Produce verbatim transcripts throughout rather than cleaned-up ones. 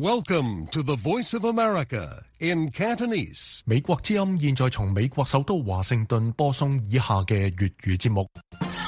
Welcome to the Voice of America in Cantonese. 美國之音現在從美國首都華盛頓播送以下嘅粵語節目。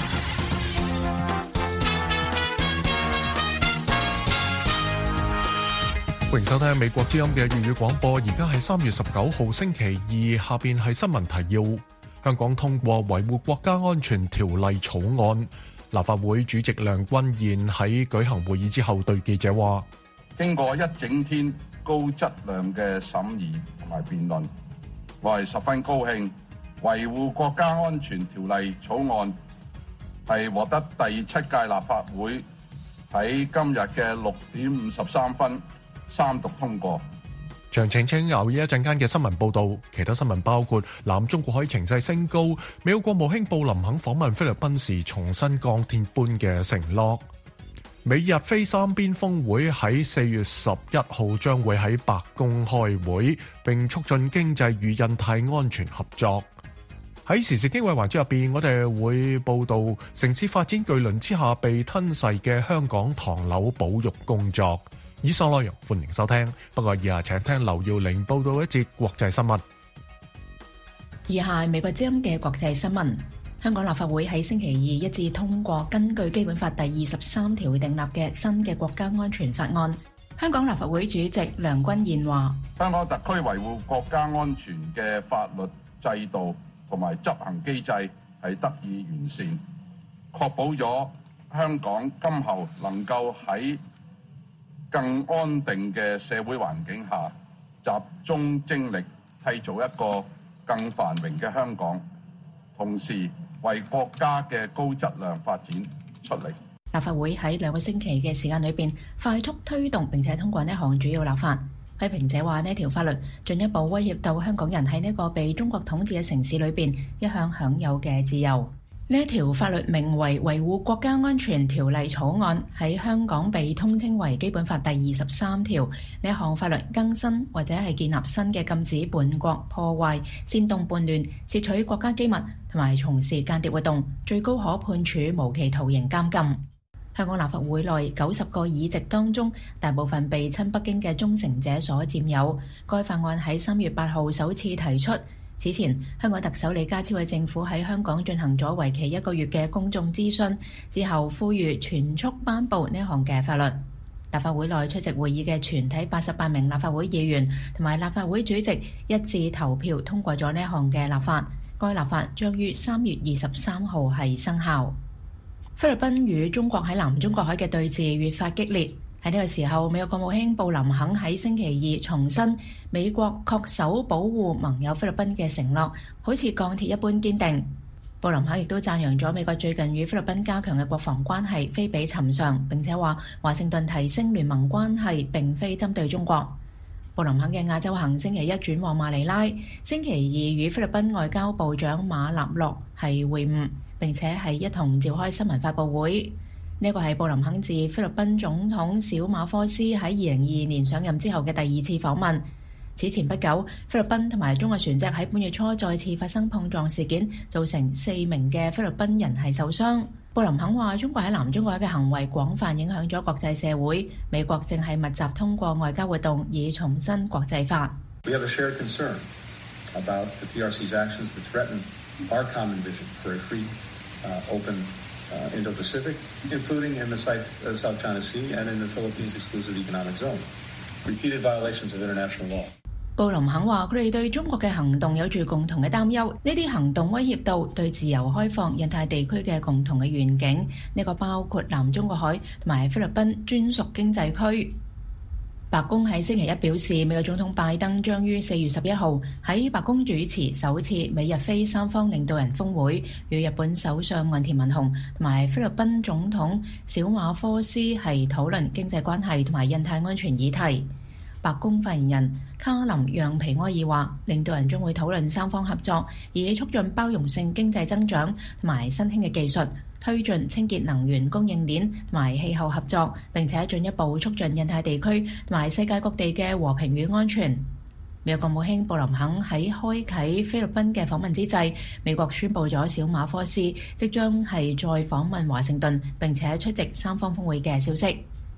歡迎收聽美國之音嘅粵語廣播，而家係三月十九號星期二，下邊係新聞提要。香港通過維護國家安全條例草案，立法會主席梁君彥喺舉行會議之後對記者話： 經過一整天高質量嘅審議同埋辯論，我係十分高興，維護國家安全條例草案係獲得第七屆立法會喺今日嘅六點五十三分三讀通過。 詳情請留意一陣間嘅新聞報導。其他新聞包括南中國海情勢升高，美國國務卿布林肯訪問菲律賓時重申鋼鐵般嘅承諾。美日菲三邊峰會喺四月十一號將會喺白宮開會，並促進經濟與印太安全合作。喺時事經緯環節入邊，我哋會報導城市發展巨輪之下被吞噬嘅香港唐樓保育工作。以上內容歡迎收聽，不過以下請聽劉耀玲報道一節國際新聞。 以下係美國之音嘅國際新聞。香港立法會喺星期二一致通過根據基本法第二十三條訂立嘅新嘅國家安全法案。香港立法會主席梁君彥話： 香港特區維護國家安全嘅法律制度同埋執行機制係得以完善，確保咗香港今後能夠喺更安定嘅社會環境下，集中精力締造一個更繁榮嘅香港，同時為國家嘅高質量發展出力。 立法會喺兩個星期嘅時間裏邊，快速推動並且通過呢項主要立法。批評者話呢條法律進一步威脅到香港人喺呢個被中國統治嘅城市裏邊一向享有嘅自由。呢一條法律名為《維護國家安全條例草案》，喺香港被通稱為基本法第二十三條。呢一項法律更新或者係建立新嘅禁止叛國、破壞、煽動叛亂、竊取國家機密同埋從事間諜活動，最高可判處無期徒刑監禁。香港立法會內九十個議席當中，大部分被親北京嘅忠誠者所佔有。該法案喺三月八號首次提出。此前，香港特首李家超嘅政府喺香港進行咗為期一個月嘅公眾諮詢，之後呼籲全速頒布呢項嘅法律。立法會內出席會議嘅全體八十八名立法會議員同埋立法會主席一致投票通過咗呢項嘅立法。該立法將於三月二十三號係生效。菲律賓與中國喺南中國海嘅對峙越發激烈。喺呢個時候，美國國務卿布林肯喺星期二重申美國恪守保護盟友菲律賓嘅承諾，好似鋼鐵一般堅定。布林肯亦都讚揚咗美國最近與菲律賓加強嘅國防關係非比尋常，並且話華盛頓提升聯盟關係並非針對中國。布林肯嘅亞洲行星期一轉往馬尼拉，星期二與菲律賓外交部長馬納洛係會晤，並且係一同召開新聞發佈會。呢個係布林肯自菲律賓總統小馬科斯喺二零二二年上任之後嘅第二次訪問。此前不久，菲律賓同埋中國船隻喺本月初再次發生碰撞事件，造成四名嘅菲律賓人係受傷。布林肯話：中國喺南中國海嘅行為廣泛影響咗國際社會，美國正係密集通過外交活動以重申國際法。 We have a shared concern about the P R C's actions that threaten our common vision for a free, uh, open Uh, Indo-Pacific, including in the South, uh, South China Sea and in the Philippines Exclusive Economic Zone. Repeated violations of international law. 布林肯話：佢哋對中國嘅行動有住共同嘅擔憂，呢啲行動威脅到對自由開放印太地區嘅共同嘅願景。呢個包括南中國海同埋菲律賓專屬經濟區。白宮喺星期一表示，美國總統拜登將於四月十一號喺白宮主持首次美日菲三方領導人峰會，與日本首相岸田文雄同埋菲律賓總統小馬科斯係討論經濟關係同埋印太安全議題。白宮發言人卡林讓皮埃爾話，領導人將會討論三方合作，以促進包容性經濟增長同埋新興嘅技術，推進清潔能源供應鏈同埋氣候合作，並且進一步促進印太地區同埋世界各地嘅和平與安全。美國國務卿布林肯喺開啟菲律賓嘅訪問之際，美國宣布咗小馬科斯即將係再訪問華盛頓，並且出席三方峰會嘅消息。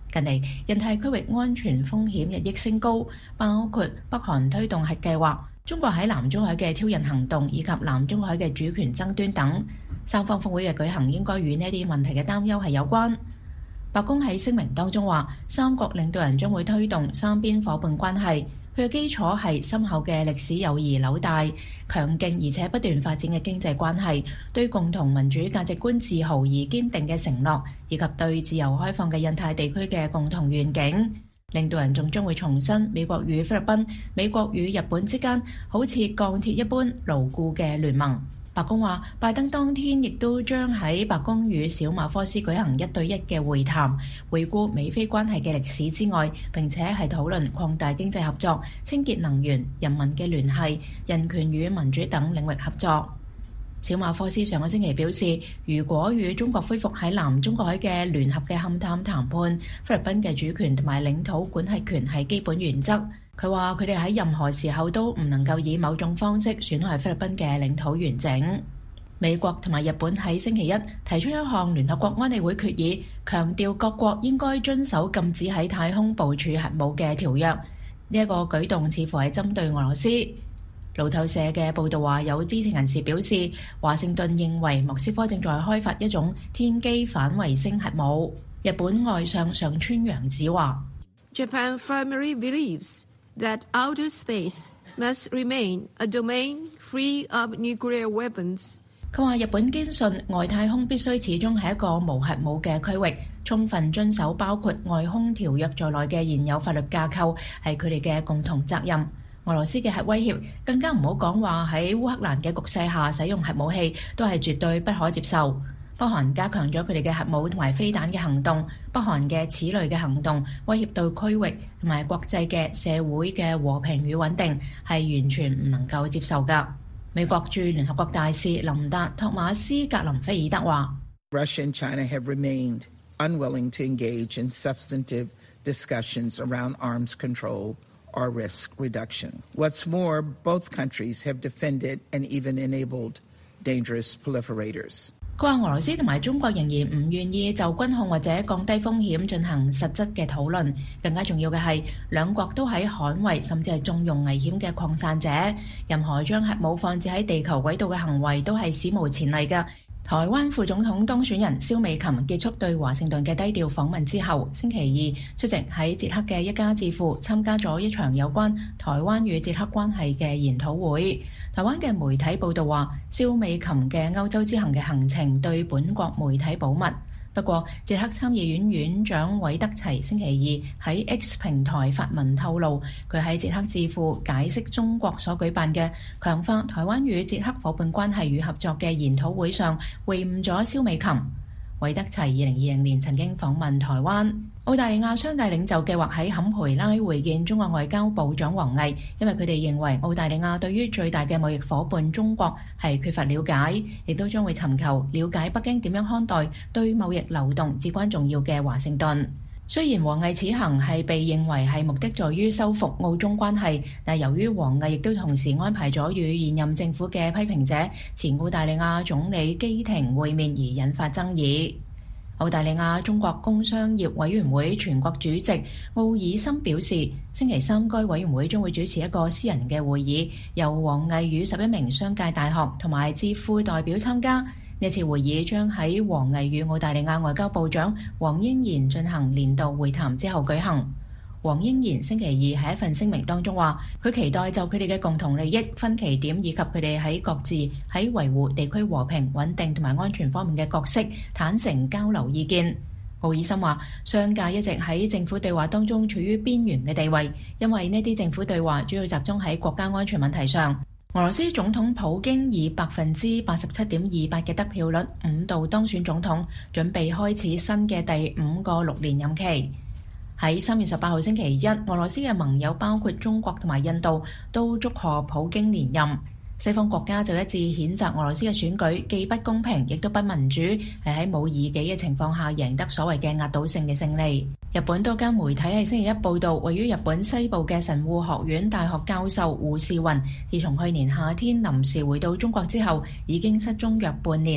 近嚟，印太區域安全風險日益升高，包括北韓推動核計劃、中國喺南中海嘅挑釁行動以及南中海嘅主權爭端等。三方峰會嘅舉行應該與呢啲問題嘅擔憂係有關。白宮喺聲明當中話，三國領導人將會推動三邊夥伴關係，佢嘅基礎係深厚嘅歷史友誼紐帶、強勁而且不斷發展嘅經濟關係、對共同民主價值觀自豪而堅定嘅承諾，以及對自由開放嘅印太地區嘅共同願景。領導人仲將會重申美國與菲律賓、美國與日本之間好似鋼鐵一般牢固嘅聯盟。白宮話，拜登當天亦都將喺白宮與小馬科斯舉行一對一嘅會談，回顧美菲關係嘅歷史之外，並且係討論擴大經濟合作、清潔能源、人民嘅聯繫、人權與民主等領域合作。小馬科斯上個星期表示，如果與中國恢復喺南中國海嘅聯合嘅勘探談判，菲律賓嘅主權同埋領土管轄權係基本原則。佢話佢哋喺任何時候都唔能夠以某種方式損害菲律賓嘅領土完整。美國同埋日本喺星期一提出一項聯合國安理會決議，強調各國應該遵守禁止喺太空部署核武嘅條約。呢一個舉動似乎係針對俄羅斯。路透社嘅報導話，有知情人士表示，華盛頓認為莫斯科正在開發一種天基反衛星核武。日本外相上川陽子話 Japan firmly believes that outer space must remain a domain free of nuclear weapons。 佢話日本堅信外太空必須始終係一個無核武嘅區域，充分遵守包括外空條約在內嘅現有法律架構係佢哋嘅共同責任。俄羅斯嘅核威脅更加唔好講話喺烏克蘭嘅局勢下使用核武器，都係絕對不可接受。北韓加強咗佢哋嘅核武同埋飛彈嘅行動，北韓嘅此類嘅行動威脅到區域同埋國際嘅社會嘅和平與穩定，係完全唔能夠接受㗎。美國駐聯合國大使林達托馬斯格林菲爾德話 Russia and China have remained unwilling to engage in substantive discussions around arms control or risk reduction. What's more, both countries have defended and even enabled dangerous proliferators. 佢話俄羅斯同埋中國仍然唔願意就軍控或者降低風險進行實質嘅討論，更加重要嘅係兩國都喺捍衛甚至係縱容危險嘅擴散者，任何將核武放置喺地球軌道嘅行為都係史無前例嘅。台灣副總統當選人蕭美琴結束對華盛頓嘅低調訪問之後，星期二出席喺捷克嘅一家智庫參加咗一場有關台灣與捷克關係嘅研討會。台灣嘅媒體報道話，蕭美琴嘅歐洲之行嘅行程對本國媒體保密。不過，捷克參議院院長韋德齊星期二喺 X 平台發文透露，佢喺捷克智庫解釋中國所舉辦嘅強化台灣與捷克夥伴關係與合作嘅研討會上會晤咗蕭美琴。韋德齊二零二零年曾經訪問台灣。澳大利亞商界領袖計劃喺坎培拉會見中國外交部長王毅，因為佢哋認為澳大利亞對於最大嘅貿易夥伴中國係缺乏了解，亦都將會尋求了解北京點樣看待對貿易流動至關重要嘅華盛頓。雖然王毅此行係被認為係目的在於修復澳中關係，但由於王毅亦都同時安排咗與現任政府嘅批評者前澳大利亞總理基廷會面而引發爭議。澳大利亞中國工商業委員會全國主席奧爾森表示，星期三該委員會將會主持一個私人嘅會議，由王毅與十一名商界大學同埋智庫代表參加。呢次會議將喺王毅與澳大利亞外交部長黃英賢進行年度會談之後舉行。黃英賢星期二喺一份聲明當中話，佢期待就佢哋嘅共同利益、分歧點以及佢哋喺各自喺維護地區和平穩定同埋安全方面嘅角色坦誠交流意見。奧爾森話，商界一直喺政府對話當中處於邊緣嘅地位，因為呢啲政府對話主要集中喺國家安全問題上。俄羅斯總統普京以百分之八十七點二八嘅得票率五度當選總統，準備開始新嘅第五個六年任期。喺三月十八號星期一，俄羅斯嘅盟友包括中國同埋印度都祝賀普京連任。西方國家就一致譴責俄羅斯嘅選舉既不公平亦都不民主，係喺冇異己嘅情況下贏得所謂嘅壓倒性嘅勝利。日本多間媒體喺星期一報道，位於日本西部嘅神戶學院大學教授胡士雲，自從去年夏天臨時回到中國之後，已經失蹤約半年。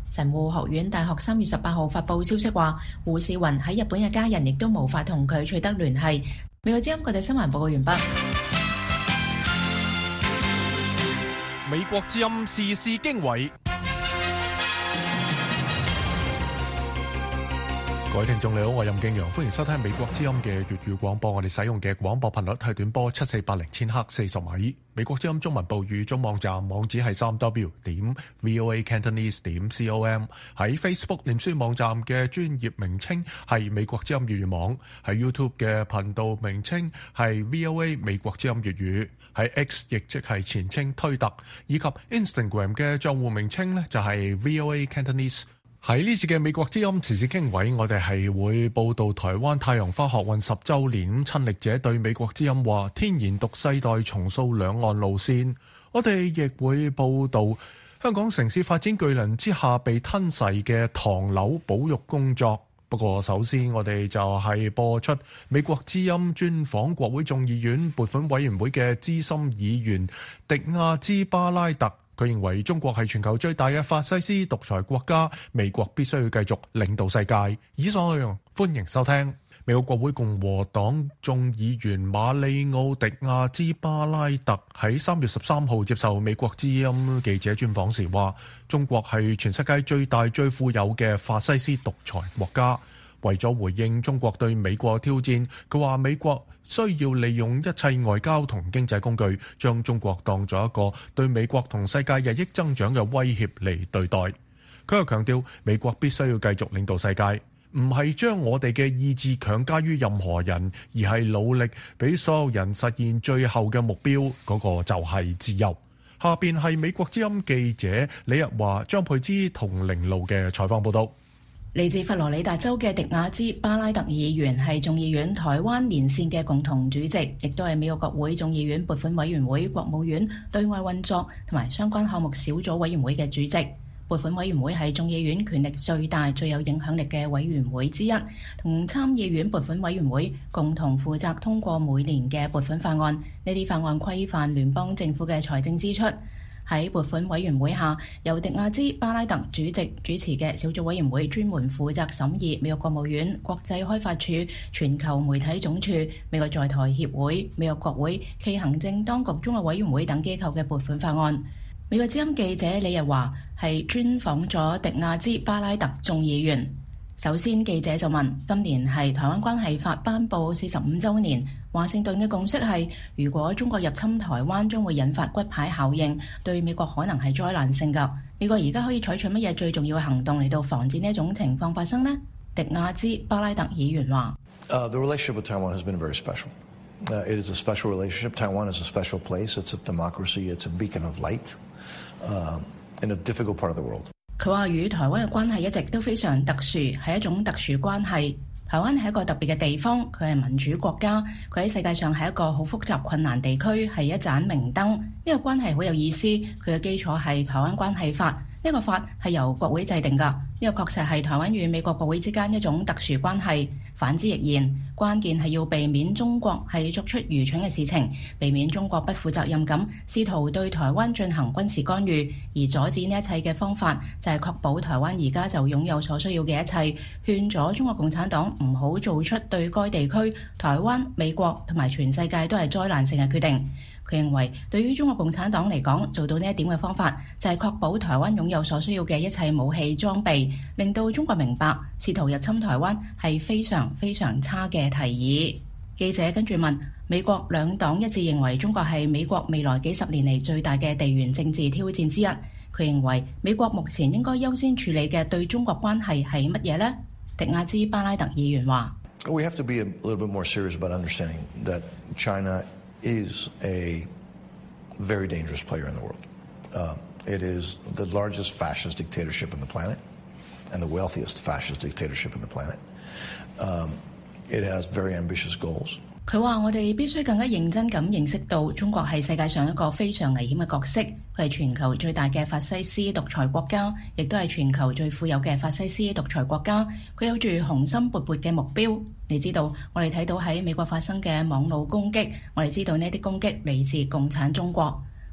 神戶學院大學三月十八號發布消息話，胡士雲喺日本嘅家人亦都無法同佢取得聯繫。美國之音國際新聞報告完畢。 美國之音時事經緯。 各位聽眾你好，我係任敬陽，歡迎收聽美國之音嘅粵語廣播。我哋使用嘅廣播頻率係短波七四八零千赫四十米。美國之音中文部語中網站網址係三 w 點 voa cantonese 點 com。喺 Facebook 臉書網站嘅專頁名稱係美國之音粵語網，喺 YouTube 嘅頻道名稱係 VOA 美國之音粵語，喺 X 亦即係前稱推特，以及 Instagram 嘅賬戶名稱呢就係 VOA Cantonese。喺呢次嘅美國之音時事經緯，我哋係會報道台灣太陽花學運十週年，親歷者對美國之音話天然獨世代重塑兩岸路線。我哋亦會報道香港城市發展巨輪之下被吞噬嘅唐樓保育工作。不過首先我哋就係播出美國之音專訪國會眾議院撥款委員會嘅資深議員迪亞茲巴拉特。佢認為中國係全球最大嘅法西斯獨裁國家，美國必須要繼續領導世界。以上內容歡迎收聽。美國國會共和黨眾議員馬里奧迪亞茲巴拉特喺三月十三號接受美國之音記者專訪時話，中國係全世界最大最富有嘅法西斯獨裁國家。為咗回應中國對美國挑戰，佢話美國需要利用一切外交同經濟工具，將中國當作一個對美國同世界日益增長嘅威脅嚟對待。佢又強調，美國必須要繼續領導世界，唔係將我哋嘅意志強加於任何人，而係努力俾所有人實現最後嘅目標，嗰個就係自由。下邊係美國之音記者李日華、張佩芝同凌路嘅採訪報道。 嚟自佛羅里達州嘅迪亞茲巴拉特議員係眾議院台灣連線嘅共同主席，亦都係美國國會眾議院撥款委員會國務院對外運作同埋相關項目小組委員會嘅主席。撥款委員會係眾議院權力最大、最有影響力嘅委員會之一，同參議院撥款委員會共同負責通過每年嘅撥款法案。呢啲法案規範聯邦政府嘅財政支出。喺撥款委員會下，由迪亞茲巴拉特主席主持嘅小組委員會專門負責審議美國國務院、國際開發署、全球媒體總署、美國在台協會、美國國會暨行政當局綜合委員會等機構嘅撥款法案。美國之音記者李日華係專訪咗迪亞茲巴拉特眾議員。首先記者就問，今年係台灣關係法頒布四十五週年，華盛頓嘅共識係，如果中國入侵台灣將會引發骨牌效應，對美國可能係災難性㗎。美國而家可以採取乜嘢最重要嘅行動嚟到防止呢一種情況發生呢？迪亞茲巴拉特議員話 ：uh, The relationship with Taiwan has been very special. Uh, it is a special relationship. Taiwan is a special place. It's a democracy. It's a beacon of light, uh, in a difficult part of the world. 佢話與台灣嘅關係一直都非常特殊，係一種特殊關係。台灣係一個特別嘅地方，佢係民主國家，佢喺世界上係一個好複雜困難地區，係一盞明燈。呢個關係好有意思，佢嘅基礎係台灣關係法。呢個法係由國會制定㗎，呢個確實係台灣與美國國會之間一種特殊關係。反之亦然，關鍵係要避免中國係作出愚蠢嘅事情，避免中國不負責任咁試圖對台灣進行軍事干預，而阻止呢一切嘅方法就係確保台灣而家就擁有所需要嘅一切，勸咗中國共產黨唔好做出對該地區、台灣、美國同埋全世界都係災難性嘅決定。佢認為，對於中國共產黨嚟講，做到呢一點嘅方法就係確保台灣擁有所需要嘅一切武器裝備，令到中國明白試圖入侵台灣係非常非常差嘅提議。記者跟住問，美國兩黨一致認為中國係美國未來幾十年嚟最大嘅地緣政治挑戰之一。佢認為美國目前應該優先處理嘅對中國關係係乜嘢呢？迪亞茲巴拉特議員話 ：We have to be a little bit more serious about understanding that China is a very dangerous player in the world. Uh, it is the largest fascist dictatorship on the planet and the wealthiest fascist dictatorship on the planet. Um, it has very ambitious goals. 佢話：我哋必須更加認真咁認識到中國係世界上一個非常危險嘅角色，佢係全球最大嘅法西斯獨裁國家，亦都係全球最富有嘅法西斯獨裁國家。佢有住雄心勃勃嘅目標。你知道，我哋睇到喺美國發生嘅網絡攻擊，我哋知道呢啲攻擊嚟自共產中國。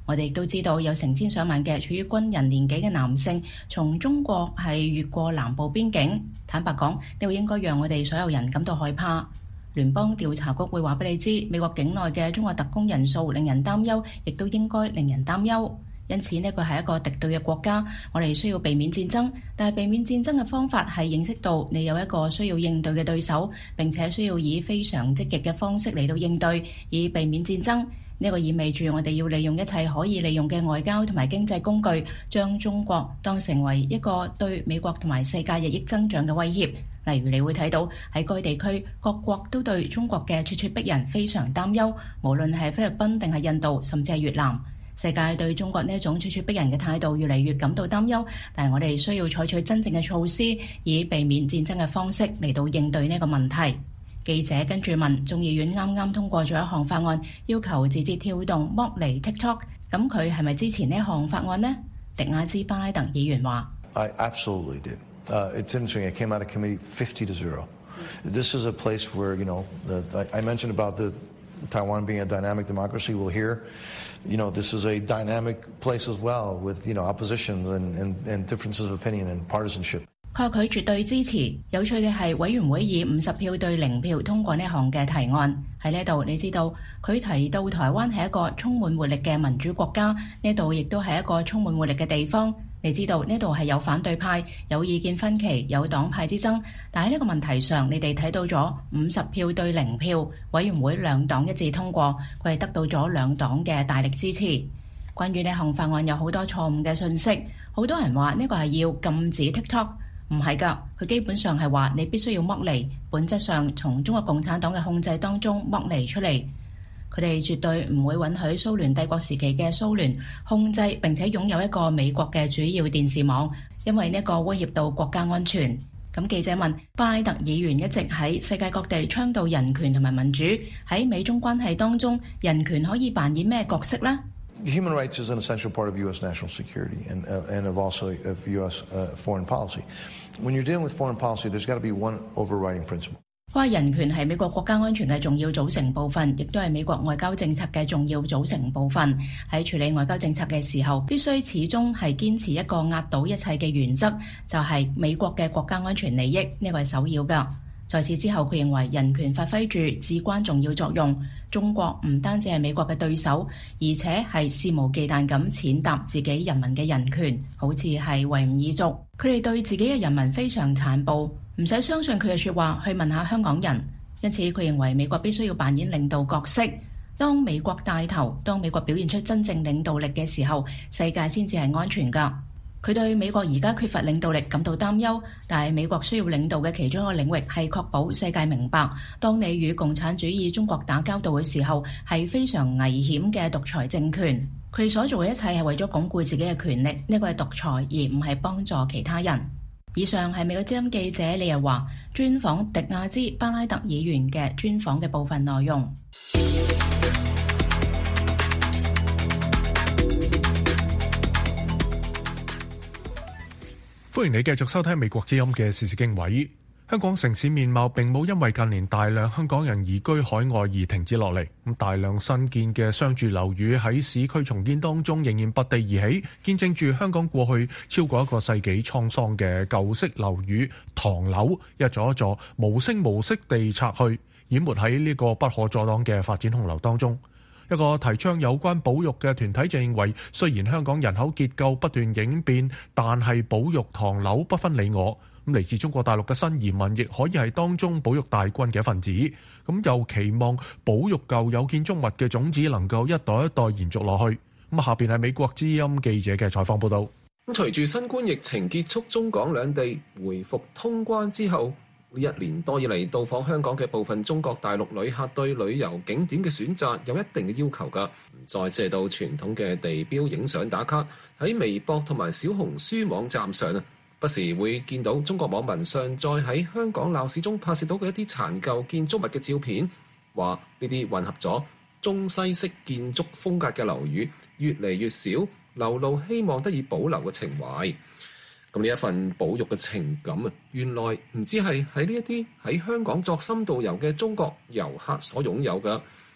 我哋亦都知道有成千上萬嘅處於軍人年紀嘅男性從中國係越過南部邊境。坦白講，呢個應該讓我哋所有人感到害怕。聯邦調查局會話俾你知，美國境內嘅中國特工人數令人擔憂，亦都應該令人擔憂。因此呢個係一個敵對嘅國家，我哋需要避免戰爭，但係避免戰爭嘅方法係認識到你有一個需要應對嘅對手，並且需要以非常積極嘅方式嚟到應對，以避免戰爭。呢個意味住我哋要利用一切可以利用嘅外交同埋經濟工具，將中國當成為一個對美國同埋世界日益增長嘅威脅。例如你會睇到喺該地區各國都對中國嘅咄咄逼人非常擔憂，無論係菲律賓定係印度，甚至係越南。世界對中國呢一種咄咄逼人嘅態度越嚟越感到擔憂，但係我哋需要採取真正嘅措施，以避免戰爭嘅方式嚟到應對呢個問題。記者跟住問，眾議院啱啱通過咗一項法案，要求字節跳動剝離 TikTok， 咁佢係咪支持呢一項法案呢？迪亞茲巴拉特議員話 I absolutely did. Uh, it's interesting. It came out of committee fifty to zero. This is a place where, you know, the, I mentioned about the Taiwan being a dynamic democracy. Well, here, you know, this is a dynamic place as well with, you know, oppositions and, and, and differences of opinion and partisanship. 佢話佢絕對支持。有趣嘅係，委員會以五十票對零票通過呢項嘅提案。喺呢度，你知道佢提到台灣係一個充滿活力嘅民主國家，呢度亦都係一個充滿活力嘅地方。你知道呢度係有反對派、有意見分歧、有黨派之爭，但喺呢個問題上，你哋睇到咗五十票對零票，委員會兩黨一致通過，佢係得到咗兩黨嘅大力支持。關於呢項法案有好多錯誤嘅信息，好多人話呢個係要禁止 TikTok。唔係㗎，佢基本上係話你必須要剝離，本質上從中國共產黨嘅控制當中剝離出嚟。佢哋絕對唔會允許蘇聯帝國時期嘅蘇聯控制並且擁有一個美國嘅主要電視網，因為呢個威脅到國家安全。咁記者問，巴拉特議員一直喺世界各地倡導人權同埋民主，喺美中關係當中，人權可以扮演咩角色呢 ？Human rights is an essential part of U S national security and, uh, and of also of U S uh, foreign policy. When you're dealing with foreign policy, there's got to be one overriding principle. 話人權係美國國家安全嘅重要組成部分，亦都係美國外交政策嘅重要組成部分。喺處理外交政策嘅時候，必須始終係堅持一個壓倒一切嘅原則，就係美國嘅國家安全利益，呢個係首要㗎。在此之後，佢認為人權發揮住至關重要作用。中國唔單止係美國嘅對手，而且係肆無忌憚咁踐踏自己人民嘅人權，好似係維吾爾族，佢哋對自己嘅人民非常殘暴。唔使相信佢嘅說話，去問下香港人。因此，佢認為美國必須要扮演領導角色。當美國帶頭，當美國表現出真正領導力嘅時候，世界先至係安全㗎。佢對美國而家缺乏領導力感到擔憂，但係美國需要領導嘅其中一個領域係確保世界明白，當你與共產主義中國打交道嘅時候，係非常危險嘅獨裁政權。佢哋所做嘅一切係為咗鞏固自己嘅權力，呢個係獨裁，而唔係幫助其他人。以上係美國之音記者李日華專訪迪亞茲巴拉特議員嘅專訪嘅部分內容。 歡迎你繼續收聽美國之音嘅時事經緯。香港城市面貌並冇因為近年大量香港人移居海外而停止落嚟。咁大量新建嘅商住樓宇喺市區重建當中仍然拔地而起，見證住香港過去超過一個世紀滄桑嘅舊式樓宇唐樓一座一座無聲無息地拆去，淹沒喺呢個不可阻擋嘅發展洪流當中。一個提倡有關保育嘅團體就認為，雖然香港人口結構不斷演變，但係保育唐樓不分你我。咁嚟自中國大陸嘅新移民亦可以係當中保育大軍嘅一份子。咁又期望保育舊有建築物嘅種子能夠一代一代延續落去。咁下邊係美國之音記者嘅採訪報導。 咁隨住新冠疫情結束，中港兩地回復通關之後，呢一年多以嚟到訪香港嘅部分中國大陸旅客對旅遊景點嘅選擇有一定嘅要求㗎，唔再借到傳統嘅地標影相打卡。喺微博同埋小紅書網站上啊，不時會見到中國網民上載喺香港鬧市中拍攝到嘅一啲殘舊建築物嘅照片，話呢啲混合咗中西式建築風格嘅樓宇越嚟越少，流露希望得以保留嘅情懷。咁呢一份保育嘅情感啊，原來唔止係喺呢一啲喺香港作深度遊嘅中國遊客所擁有嘅，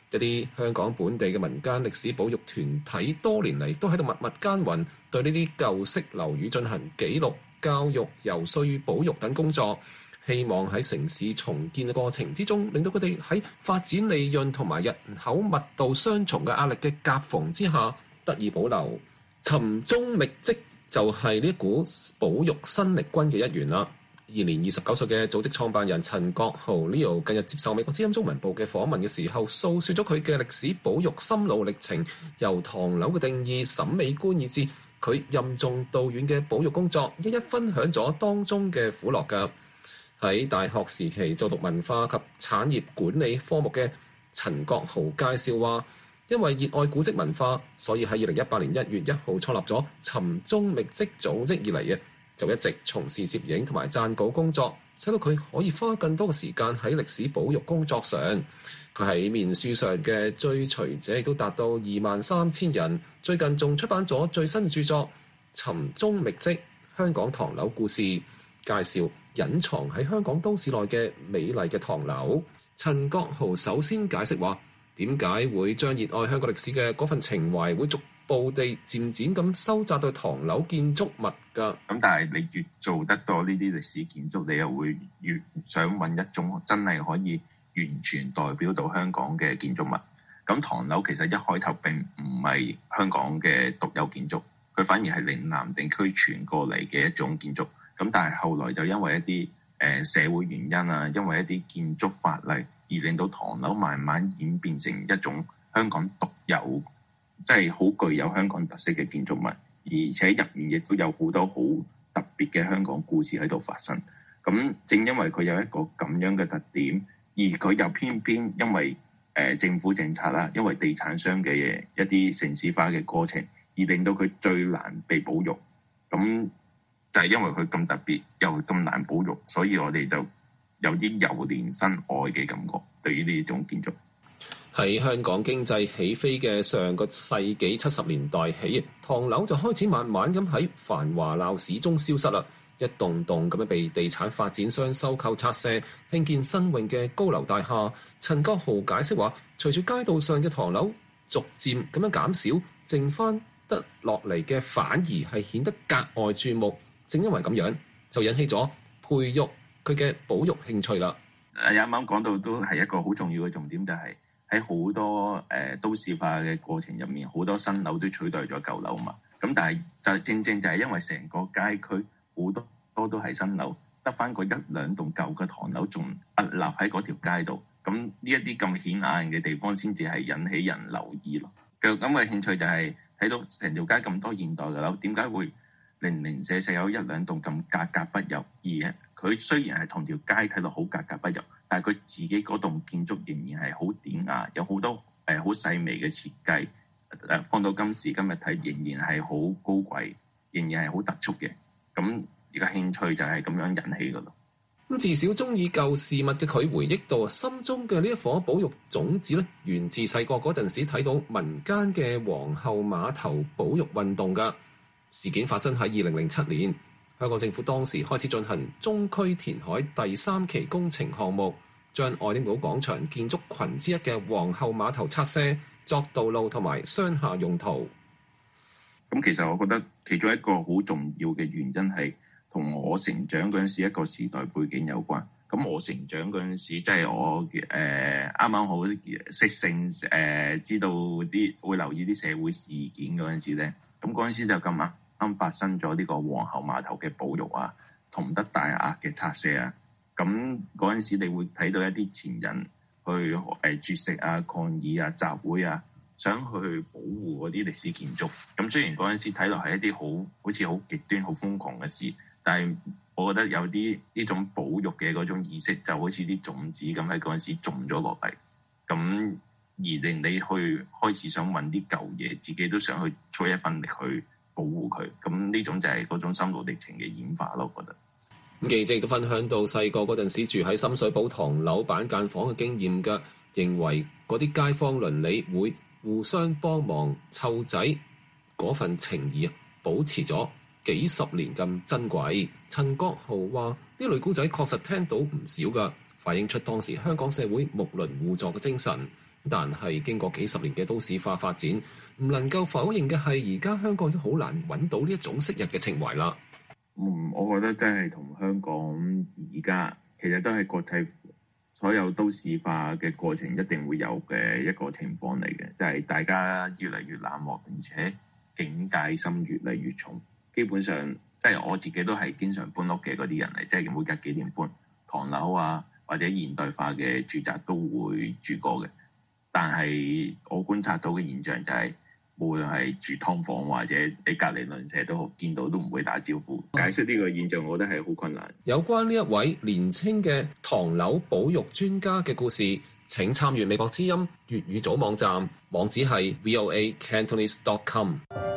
一啲香港本地嘅民間歷史保育團體多年嚟都喺度默默耕耘，對呢啲舊式樓宇進行記錄、教育、游說與保育等工作，希望喺城市重建嘅過程之中，令到佢哋喺發展利潤同埋人口密度雙重嘅壓力嘅夾縫之下得以保留。尋蹤覓跡就係呢股保育新力軍嘅一員啦。現年二十九歲嘅組織創辦人陳國豪 Leo 近日接受美國之音中文部嘅訪問嘅時候，訴說咗佢嘅歷史保育心路歷程，由唐樓嘅定義、審美觀以至佢任重道遠嘅保育工作，一一分享咗當中嘅苦樂㗎。喺大學時期就讀文化及產業管理科目嘅陳國豪介紹話，因為熱愛古蹟文化，所以喺二零一八年一月一號創立咗尋蹤覓跡組織以嚟嘅，就一直從事攝影同埋撰稿工作，使到佢可以花更多嘅時間喺歷史保育工作上。佢喺面書上嘅追隨者亦都達到二萬三千人。最近仲出版咗最新嘅著作《尋蹤覓跡：香港唐樓故事》，介紹隱藏喺香港都市內嘅美麗嘅唐樓。陳國豪首先解釋話，點解會將熱愛香港歷史嘅嗰份情懷會逐步地漸漸咁收窄到唐樓建築物㗎。 咁但係你越做得多呢啲歷史建築，你又會越想揾一種真係可以完全代表到香港嘅建築物。咁唐樓其實一開頭並唔係香港嘅獨有建築，佢反而係嶺南地區傳過嚟嘅一種建築。咁但係後來就因為一啲誒、呃、社會原因啊，因為一啲建築法例，而令到唐樓慢慢演變成一種香港獨有，即係好具有香港特色嘅建築物，而且入面亦都有好多好特別嘅香港故事喺度發生。咁正因為佢有一個咁樣嘅特點，而佢又偏偏因為誒、呃、政府政策啦，因為地產商嘅嘢一啲城市化嘅過程，而令到佢最難被保育。咁就係因為佢咁特別又咁難保育，所以我哋就有啲由憐生愛嘅感覺對於呢種建築。 喺香港經濟起飛嘅上個世紀七十年代起，唐樓就開始慢慢咁喺繁華鬧市中消失啦，一棟棟咁樣被地產發展商收購拆卸，興建新穎嘅高樓大廈。陳國豪解釋話，隨住街道上嘅唐樓逐漸咁樣減少，剩翻得落嚟嘅反而係顯得格外注目。正因為咁樣，就引起咗培育佢嘅保育興趣啦。 誒，啱啱講到都係一個好重要嘅重點，就係喺好多誒、呃、都市化嘅過程入面，好多新樓都取代咗舊樓嘛。咁但係就正正就係因為成個街區好多多都係新樓，得翻個一兩棟舊嘅唐樓仲屹立喺嗰條街度。咁呢一啲咁顯眼嘅地方，先至係引起人留意咯。咁嘅興趣就係睇到成條街咁多現代嘅樓，點解會零零舍舍有一兩棟咁格格不入？而佢雖然係同條街睇到好格格不入，但係佢自己嗰棟建築仍然係好典雅，有好多誒好細微嘅設計。誒放到今時今日睇，仍然係好高貴，仍然係好突出嘅。咁而家興趣就係咁樣引起噶咯。 咁至少中意舊事物嘅佢回憶到，心中嘅呢一顆保育種子咧，源自細個嗰陣時睇到民間嘅皇后碼頭保育運動噶。事件發生喺二零零七年，香港政府當時開始進行中區填海第三期工程項目，將愛丁堡廣場建築群之一嘅皇后碼頭拆卸作道路同埋商廈用途。 咁其實我覺得其中一個好重要嘅原因係同我成長嗰陣時一個時代背景有關。咁我成長嗰陣時，即係我誒啱啱好識性誒、呃，知道啲會留意啲社會事件嗰陣時咧。咁嗰陣時就咁啱啱發生咗呢個皇后碼頭嘅保育啊，同德大廈嘅拆卸啊。咁嗰陣時你會睇到一啲前人去誒絕食啊、抗議啊、集會啊，想去保護嗰啲歷史建築。咁雖然嗰陣時睇落係一啲好好似好極端、好瘋狂嘅事，但係我覺得有啲呢種保育嘅嗰種意識，就好似啲種子咁喺嗰陣時種咗落嚟。咁而令你去開始想揾啲舊嘢，自己都想去出一份力去保護佢。咁呢種就係嗰種心路歷程嘅演化咯，我覺得。 咁記者亦都分享到細個嗰陣時住喺深水埗唐樓板間房嘅經驗㗎，認為嗰啲街坊鄰里會互相幫忙湊仔嗰份情誼，保持咗幾十年咁珍貴。陳國豪話：呢類故仔確實聽到唔少㗎， 反映出當時香港社會睦鄰互助嘅精神。但係經過幾十年嘅都市化發展，唔能夠否認嘅係，而家香港已經好難揾到呢一種昔日嘅情懷啦。 嗯，我覺得真係同香港而家其實都係國際所有都市化嘅過程一定會有嘅一個情況嚟嘅，就係大家越嚟越冷漠，並且警戒心越嚟越重。基本上，即係我自己都係經常搬屋嘅嗰啲人嚟，即係每隔幾年搬唐樓啊，或者現代化嘅住宅都會住過嘅。但係我觀察到嘅現象就係，無論係住劏房或者你隔離鄰舍都好，見到都唔會打招呼。解釋呢個現象，我覺得係好困難。 有關呢一位年青嘅唐樓保育專家嘅故事，請參閱美國之音粵語組網站，網址係 v o a cantonese dot com。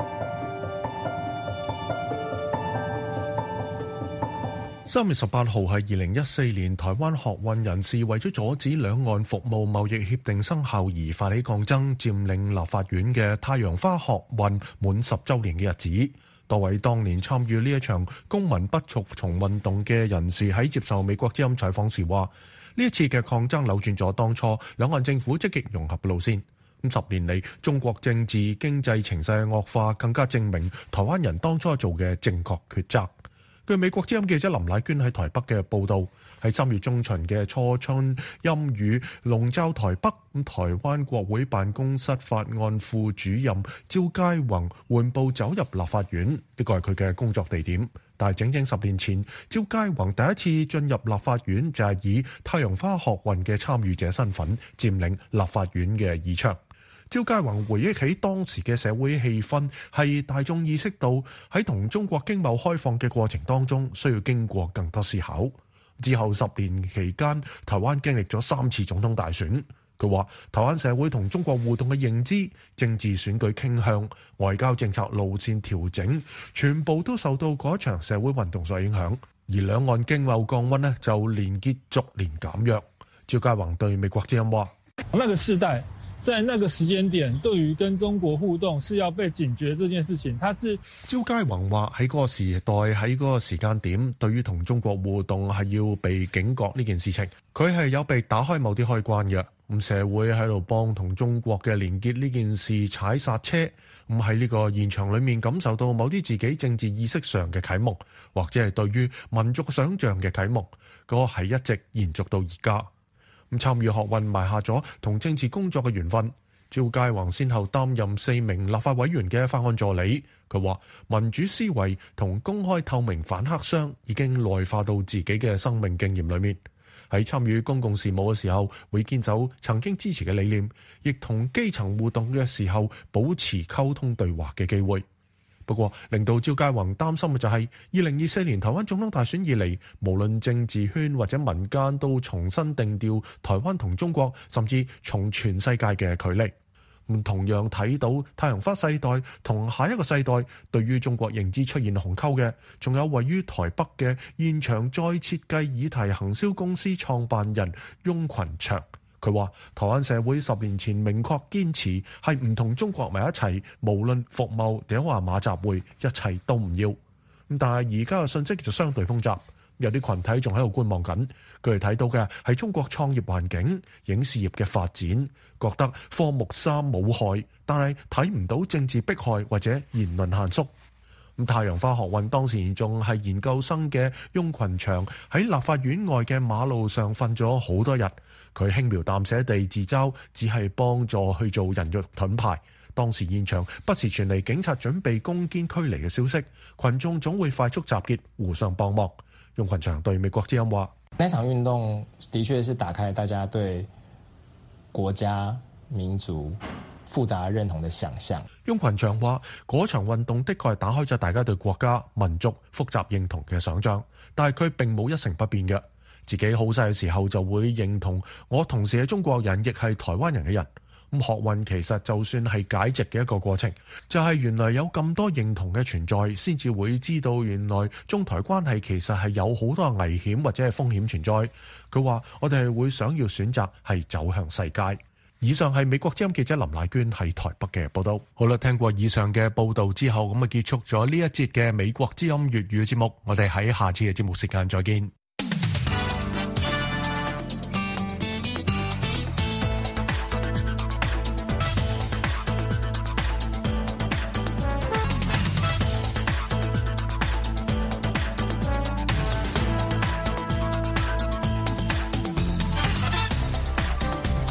三月十八號係二零一四年，台灣學運人士為咗阻止兩岸服務貿易協定生效而發起抗爭，佔領立法院嘅太陽花學運滿十週年嘅日子。多位當年參與呢一場公民不服從運動嘅人士喺接受美國之音採訪時話：呢一次嘅抗爭扭轉咗當初兩岸政府積極融合嘅路線。咁十年嚟，中國政治經濟情勢惡化，更加證明台灣人當初做嘅正確抉擇。據美國之音記者林乃娟喺台北嘅報導，喺三月中旬嘅初春陰雨籠罩台北，咁台灣國會辦公室法案副主任趙佳宏緩步走入立法院，呢個係佢嘅工作地點。但係整整十年前，趙佳宏第一次進入立法院就係以太陽花學運嘅參與者身份佔領立法院嘅議場。趙佳宏回憶起當時嘅社會氣氛，係大眾意識到喺同中國經貿開放嘅過程當中，需要經過更多思考。之後十年期間，台灣經歷咗三次總統大選。佢話台灣社會同中國互動嘅認知、政治選舉傾向、外交政策路線調整，全部都受到嗰場社會運動所影響。而兩岸經貿降溫呢，就連結逐年減弱。趙佳宏對美國之音話： 那個世代在那個時間點，對於跟中國互動是要被警覺這件事情，他是趙佳宏話喺嗰個時代喺嗰個時間點，對於同中國互動係要被警覺呢件事情，佢係有被打開某啲開關嘅。咁社會喺度幫同中國嘅連結呢件事踩剎車，咁喺呢個現場裏面感受到某啲自己政治意識上嘅啟蒙，或者係對於民族想像嘅啟蒙，嗰個係一直延續到而家。咁參與學運埋下咗同政治工作嘅緣分。趙佳宏先後擔任四名立法委員嘅法案助理。佢話民主思維同公開透明反黑箱已經內化到自己嘅生命經驗裏面。喺參與公共事務嘅時候，會堅守曾經支持嘅理念，亦同基層互動嘅時候保持溝通對話嘅機會。不過，令到趙佳宏擔心嘅就係二零二四年台灣總統大選以嚟，無論政治圈或者民間都重新定調台灣同中國，甚至從全世界嘅距離。咁同樣睇到太陽花世代同下一個世代對於中國認知出現鴻溝嘅，仲有位於台北嘅現場再設計議題行銷公司創辦人翁群祥。佢話台灣社會十年前明確堅持係唔同中國埋一齊，無論服貿定話馬習會，一切都唔要。咁但係而家嘅信息就相對複雜，有啲群體仲喺度觀望緊。佢哋睇到嘅係中國創業環境、影視業嘅發展，覺得科目三冇害，但係睇唔到政治迫害或者言論限縮。咁太陽花學運當時仲係研究生嘅翁群祥喺立法院外嘅馬路上瞓咗好多日。佢輕描淡寫地自嘲，只係幫助去做人肉盾牌。當時現場不時傳嚟警察準備攻堅驅離嘅消息，群眾總會快速集結，互相幫忙。翁群祥對美國之音話： 那場運動的確是打開大家對國家民族複雜認同的想象。 翁群祥話：嗰場運動的確係打開咗大家對國家民族複雜認同嘅想像，但係佢並冇一成不變嘅。自己好細嘅時候就會認同我同時係中國人，亦係台灣人嘅人。咁學運其實就算係解殖嘅一個過程，就係原來有咁多認同嘅存在，先至會知道原來中台關係其實係有好多危險或者係風險存在。佢話我哋係會想要選擇係走向世界。以上係美國之音記者林乃娟喺台北嘅報道。好啦，聽過以上嘅報道之後，咁啊結束咗呢一節嘅美國之音粵語節目。我哋喺下次嘅節目時間再見。